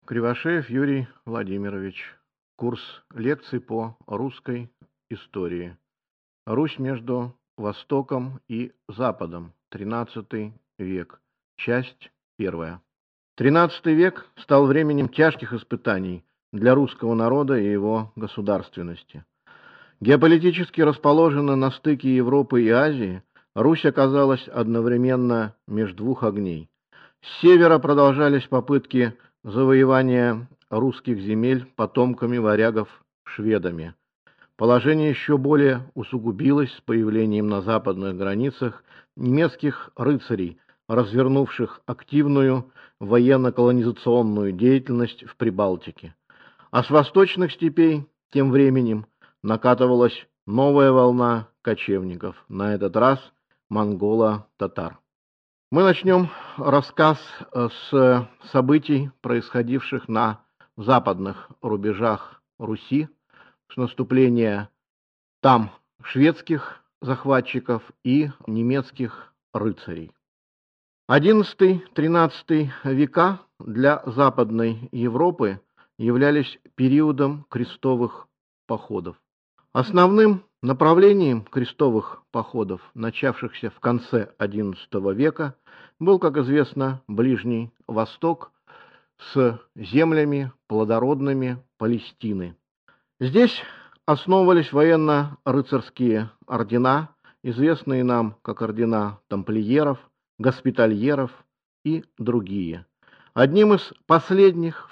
Кривошеев Юрий Владимирович. Курс лекций по русской истории. Русь между Востоком и Западом. XIII век. Часть первая. XIII век стал временем тяжких испытаний для русского народа и его государственности. Геополитически расположена на стыке Европы и Азии, Русь оказалась одновременно между двух огней. С севера продолжались попытки завоевания русских земель потомками варягов шведами. Положение еще более усугубилось с появлением на западных границах немецких рыцарей, развернувших активную военно-колонизационную деятельность в Прибалтике. А с восточных степей тем временем накатывалась новая волна кочевников, на этот раз монголо-татар. Мы начнем рассказ с событий, происходивших на западных рубежах Руси, с наступления там шведских захватчиков и немецких рыцарей. XI-XIII века для Западной Европы являлись периодом крестовых походов. Основным направлением крестовых походов, начавшихся в конце XI века, был, как известно, Ближний Восток с землями плодородными Палестины. Здесь основывались военно-рыцарские ордена, известные нам как ордена тамплиеров, госпитальеров и другие. Одним из последних в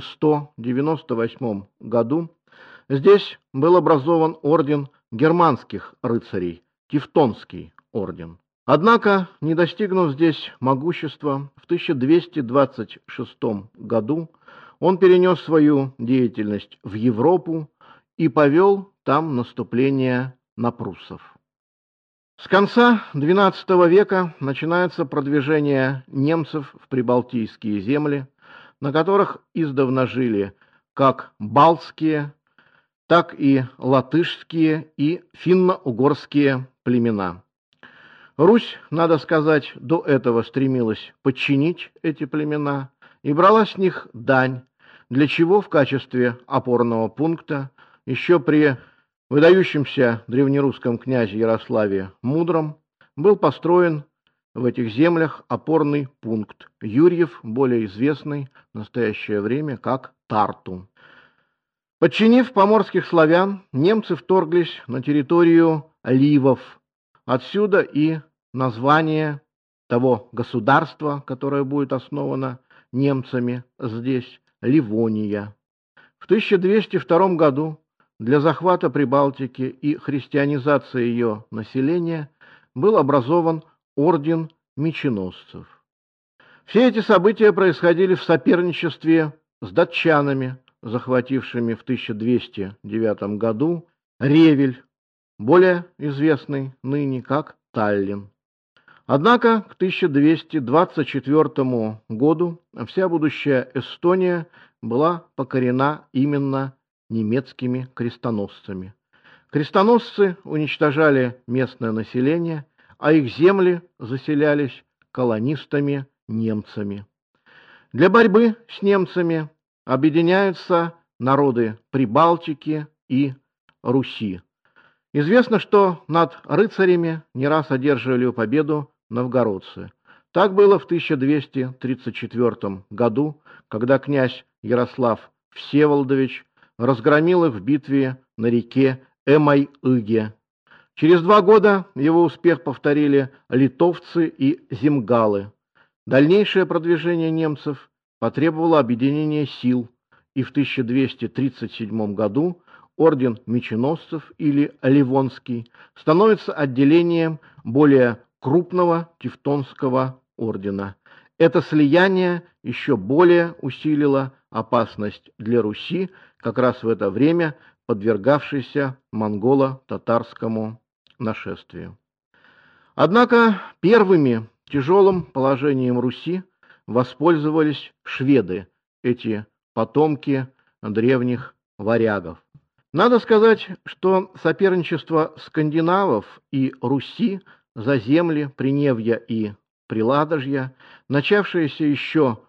1198 году здесь был образован орден германских рыцарей, Тевтонский орден. Однако, не достигнув здесь могущества, в 1226 году он перенес свою деятельность в Европу и повел там наступление на пруссов. С конца XII века начинается продвижение немцев в прибалтийские земли, на которых издавна жили как балтские, так и латышские и финно-угорские племена. Русь, надо сказать, до этого стремилась подчинить эти племена и брала с них дань, для чего в качестве опорного пункта еще при выдающемся древнерусском князе Ярославе Мудром был построен в этих землях опорный пункт Юрьев, более известный в настоящее время как Тарту. Подчинив поморских славян, немцы вторглись на территорию ливов. Отсюда и название того государства, которое будет основано немцами здесь, Ливония. В 1202 году для захвата Прибалтики и христианизации ее населения был образован орден меченосцев. Все эти события происходили в соперничестве с датчанами, захватившими в 1209 году Ревель, более известный ныне как Таллин. Однако к 1224 году вся будущая Эстония была покорена именно немецкими крестоносцами. Крестоносцы уничтожали местное население, а их земли заселялись колонистами-немцами. Для борьбы с немцами объединяются народы Прибалтики и Руси. Известно, что над рыцарями не раз одерживали победу новгородцы. Так было в 1234 году, когда князь Ярослав Всеволодович разгромил их в битве на реке Эмай-Ыге. Через 2 года его успех повторили литовцы и земгалы. Дальнейшее продвижение немцев потребовало объединения сил, и в 1237 году орден меченосцев или Ливонский становится отделением более крупного Тевтонского ордена. Это слияние еще более усилило опасность для Руси, как раз в это время подвергавшейся монголо-татарскому нашествию. Однако первыми тяжелым положением Руси воспользовались шведы, эти потомки древних варягов. Надо сказать, что соперничество скандинавов и Руси за земли Приневья и Приладожья, начавшееся еще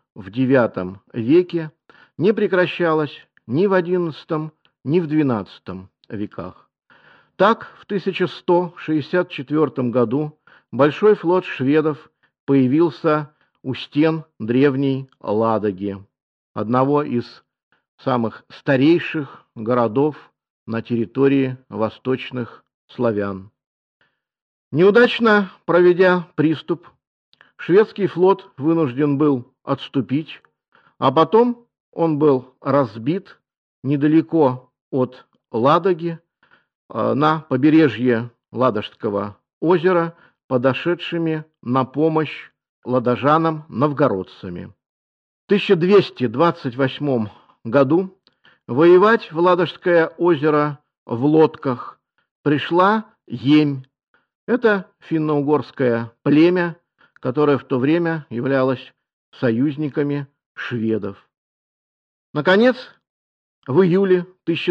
в IX веке не прекращалось ни в XI, ни в XII веках. Так, в 1164 году большой флот шведов появился у стен древней Ладоги, одного из самых старейших городов на территории восточных славян. Неудачно проведя приступ, шведский флот вынужден был отступить, а потом он был разбит недалеко от Ладоги, на побережье Ладожского озера, подошедшими на помощь ладожанам новгородцами. В 1228 году воевать в Ладожское озеро в лодках пришла Емь. Это финно-угорское племя, которое в то время являлось союзниками шведов. Наконец, в июле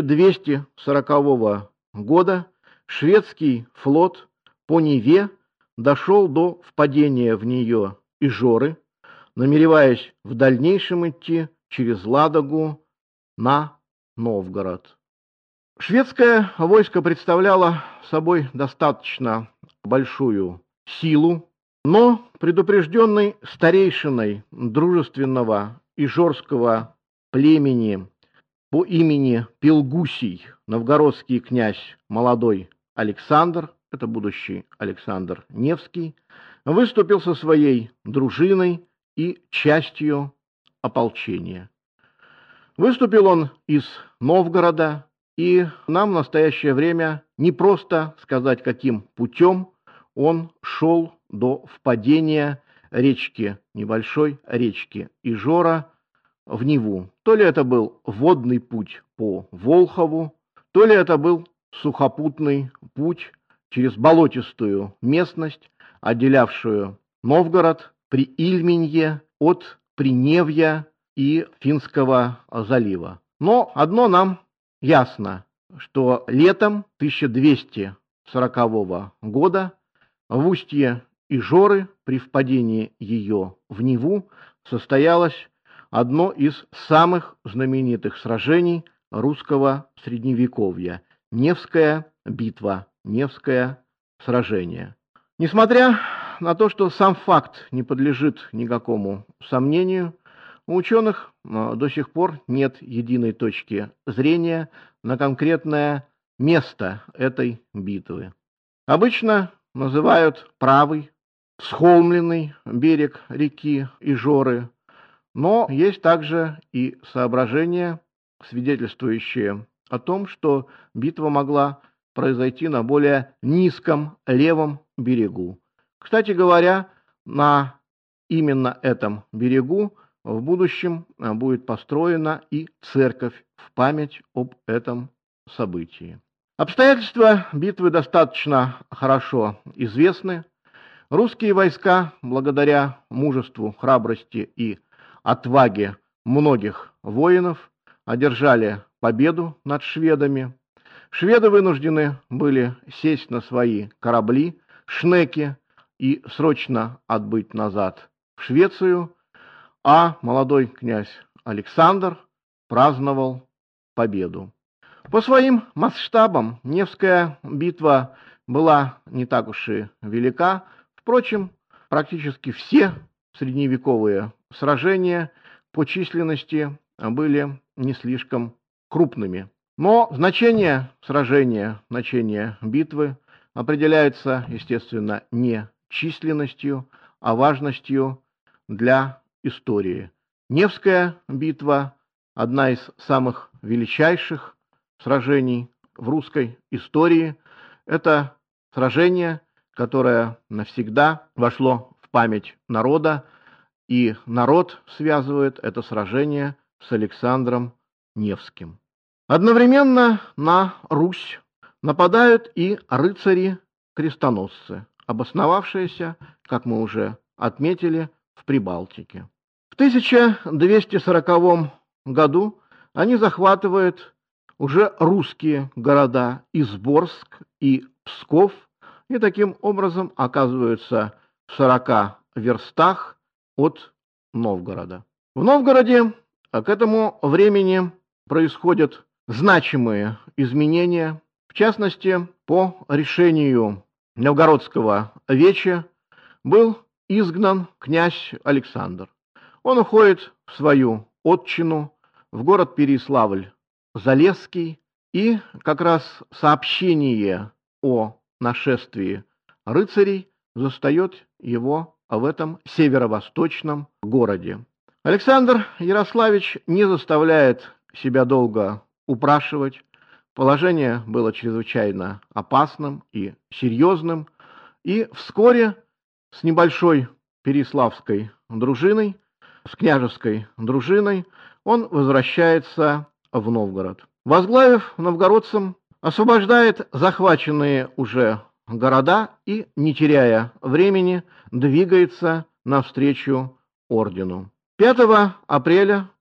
1240 года шведский флот по Неве дошел до впадения в нее Ижоры, намереваясь в дальнейшем идти через Ладогу на Новгород. Шведское войско представляло собой достаточно большую силу, но предупрежденный старейшиной дружественного ижорского племени по имени Пилгусий, новгородский князь молодой Александр, это будущий Александр Невский, выступил со своей дружиной и частью ополчения. Выступил он из Новгорода, и нам в настоящее время не просто сказать, каким путем он шел до впадения речки, небольшой речки Ижора в Неву. То ли это был водный путь по Волхову, то ли это был сухопутный путь через болотистую местность, отделявшую Новгород при Ильменье от Приневья и Финского залива. Но одно нам ясно, что летом 1240 года в устье Ижоры при впадении ее в Неву состоялось одно из самых знаменитых сражений русского средневековья – Невская битва, Невское сражение. Несмотря на то, что сам факт не подлежит никакому сомнению, у ученых до сих пор нет единой точки зрения на конкретное место этой битвы. Обычно называют правый, схолмленный берег реки Ижоры, но есть также и соображения, свидетельствующие о том, что битва могла произойти на более низком левом берегу. Кстати говоря, на именно этом берегу в будущем будет построена и церковь в память об этом событии. Обстоятельства битвы достаточно хорошо известны. Русские войска, благодаря мужеству, храбрости и отваге многих воинов, одержали победу над шведами. Шведы вынуждены были сесть на свои корабли, шнеки, и срочно отбыть назад в Швецию, а молодой князь Александр праздновал победу. По своим масштабам Невская битва была не так уж и велика. Впрочем, практически все средневековые сражения по численности были не слишком крупными. Но значение сражения, значение битвы определяется, естественно, не численностью, а важностью для истории. Невская битва – одна из самых величайших сражений в русской истории. Это сражение, которое навсегда вошло в память народа, и народ связывает это сражение с Александром Невским. Одновременно на Русь нападают и рыцари-крестоносцы, обосновавшиеся, как мы уже отметили, в Прибалтике. В 1240 году они захватывают уже русские города Изборск и Псков и таким образом оказываются в 40 верстах от Новгорода. В Новгороде к этому времени происходят значимые изменения, в частности, по решению Новгородского веча был изгнан князь Александр. Он уходит в свою отчину, в город Переяславль-Залесский, и как раз сообщение о нашествии рыцарей застает его в этом северо-восточном городе. Александр Ярославич не заставляет себя долго упрашивать. Положение было чрезвычайно опасным и серьезным, и вскоре с небольшой переяславской дружиной, с княжеской дружиной, он возвращается в Новгород. Возглавив новгородцам, освобождает захваченные уже города и, не теряя времени, двигается навстречу ордену. 5 апреля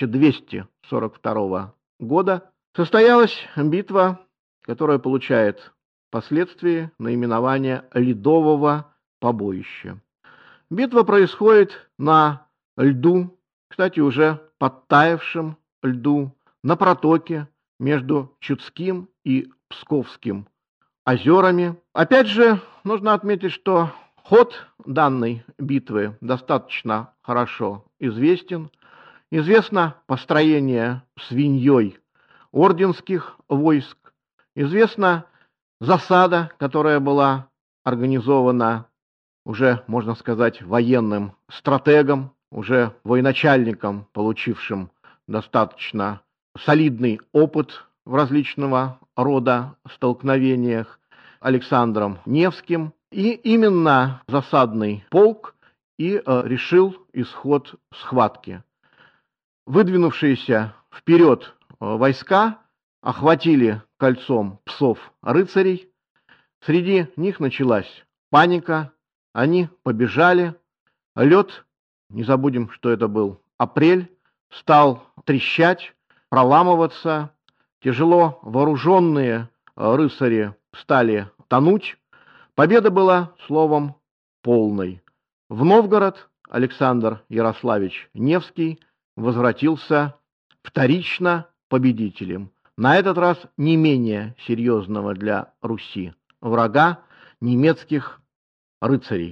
1242 года состоялась битва, которая получает впоследствии наименование Ледового побоища. Битва происходит на льду, кстати, уже подтаявшем льду, на протоке между Чудским и Псковским озерами. Опять же, нужно отметить, что ход данной битвы достаточно хорошо известен. Известно построение свиньей орденских войск, известна засада, которая была организована уже, можно сказать, военным стратегом, уже военачальником, получившим достаточно солидный опыт в различного рода столкновениях, Александром Невским. И именно засадный полк и решил исход схватки. Выдвинувшиеся вперед войска охватили кольцом псов рыцарей. Среди них началась паника. Они побежали. Лед, не забудем, что это был апрель, стал трещать, проламываться. Тяжело вооруженные рыцари стали тонуть. Победа была, словом, полной. В Новгород Александр Ярославич Невский возвратился вторично победителем. На этот раз не менее серьезного для Руси врага немецких рыцарей.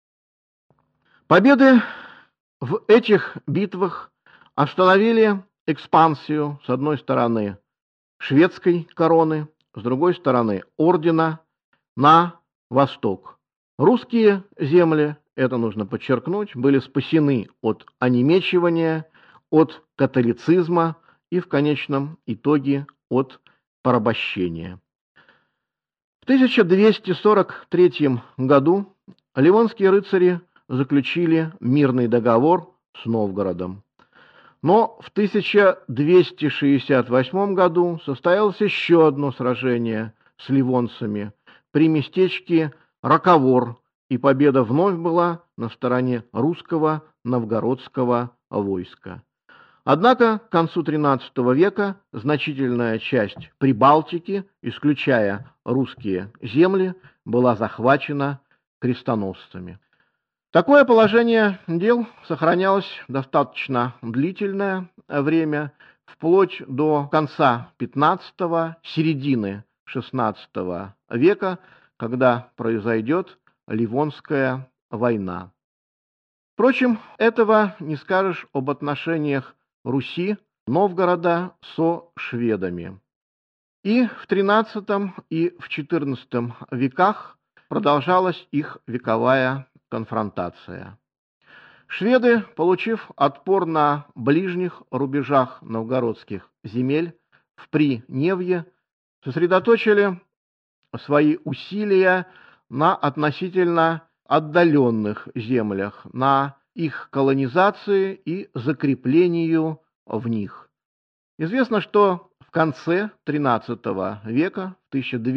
Победы в этих битвах остановили экспансию, с одной стороны, шведской короны, с другой стороны, ордена на восток. Русские земли, это нужно подчеркнуть, были спасены от онемечивания, от католицизма и в конечном итоге от порабощения. В 1243 году ливонские рыцари заключили мирный договор с Новгородом. Но в 1268 году состоялось еще одно сражение с ливонцами при местечке Роковор, и победа вновь была на стороне русского новгородского войска. Однако к концу XIII века значительная часть Прибалтики, исключая русские земли, была захвачена крестоносцами. Такое положение дел сохранялось достаточно длительное время, вплоть до конца XV, середины XVI века, когда произойдет Ливонская война. Впрочем, этого не скажешь об отношениях Руси, Новгорода со шведами. И в XIII и в XIV веках продолжалась их вековая конфронтация. Шведы, получив отпор на ближних рубежах новгородских земель в Приневье, сосредоточили свои усилия на относительно отдаленных землях, на их колонизации и закреплению в них. Известно, что в конце XIII века, в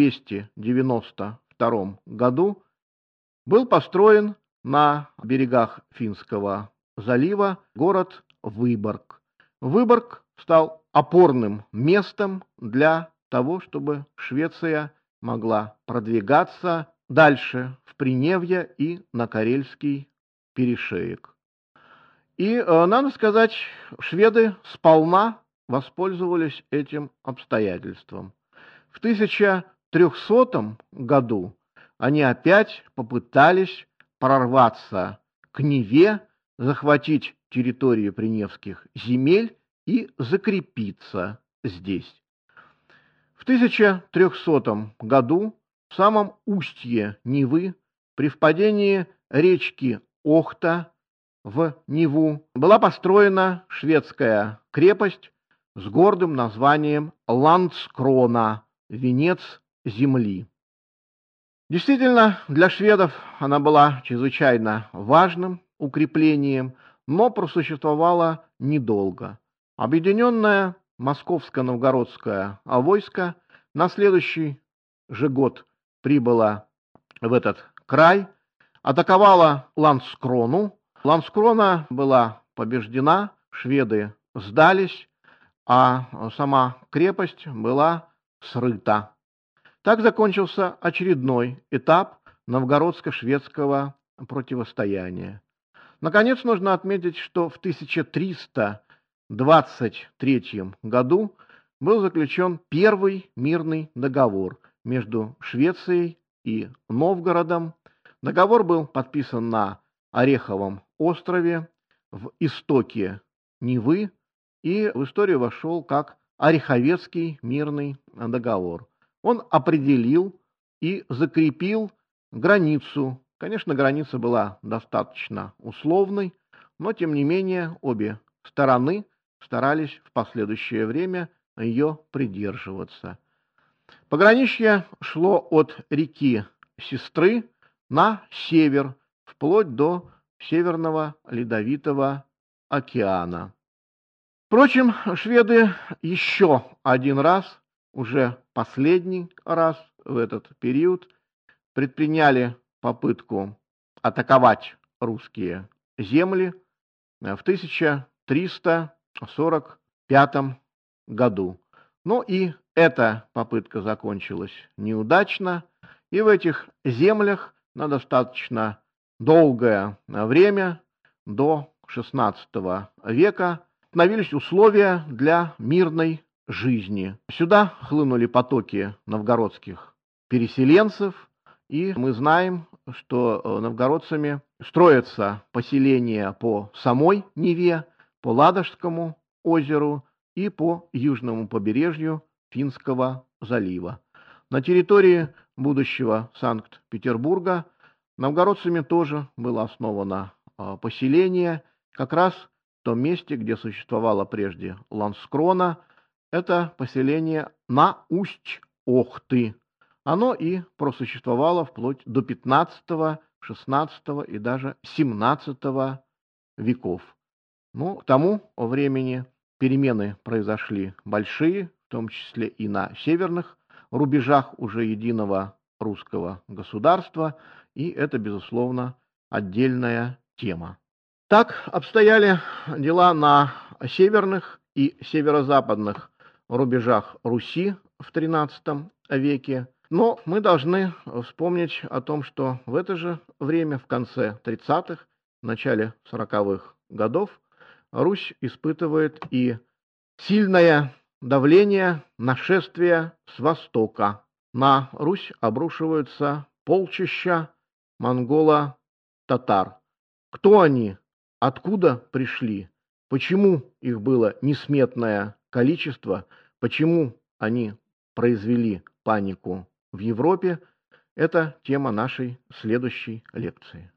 1292 году, был построен на берегах Финского залива город Выборг. Выборг стал опорным местом для того, чтобы Швеция могла продвигаться дальше в Приневье и на Карельский перешеек. И, надо сказать, шведы сполна воспользовались этим обстоятельством. В 1300 году они опять попытались прорваться к Неве, захватить территорию Приневских земель и закрепиться здесь. В 1300 году в самом устье Невы, при впадении речки Охта в Неву, была построена шведская крепость с гордым названием Ландскрона, венец земли. Действительно, для шведов она была чрезвычайно важным укреплением, но просуществовала недолго. Объединенное московско-новгородское войско на следующий же год прибыло в этот край, атаковало Ландскрону. Ландскрона была побеждена, шведы сдались, а сама крепость была срыта. Так закончился очередной этап новгородско-шведского противостояния. Наконец, нужно отметить, что в 1323 году был заключен первый мирный договор между Швецией и Новгородом. Договор был подписан на Ореховом острове в истоке Невы и в историю вошел как Ореховецкий мирный договор. Он определил и закрепил границу. Конечно, граница была достаточно условной, но тем не менее обе стороны старались в последующее время ее придерживаться. Пограничье шло от реки Сестры на север, вплоть до Северного Ледовитого океана. Впрочем, шведы еще один раз, уже последний раз в этот период, предприняли попытку атаковать русские земли в 1345 году. Но и эта попытка закончилась неудачно, и в этих землях на достаточно долгое время, до XVI века, установились условия для мирной жизни. Сюда хлынули потоки новгородских переселенцев, и мы знаем, что новгородцами строятся поселения по самой Неве, по Ладожскому озеру и по южному побережью Финского залива. На территории будущего Санкт-Петербурга новгородцами тоже было основано поселение, как раз в том месте, где существовала прежде Ландскрона. Это поселение на Усть-Охты. Оно и просуществовало вплоть до XV, XVI и даже XVII веков. Ну, к тому времени перемены произошли большие, в том числе и на северных рубежах уже единого русского государства, и это, безусловно, отдельная тема. Так обстояли дела на северных и северо-западных рубежах Руси в XIII веке. Но мы должны вспомнить о том, что в это же время, в конце 30-х, в начале 40-х годов, Русь испытывает и сильное давление, нашествие с востока. На Русь обрушиваются полчища монголо-татар. Кто они? Откуда пришли? Почему их было несметное количество? Почему они произвели панику в Европе? Это тема нашей следующей лекции.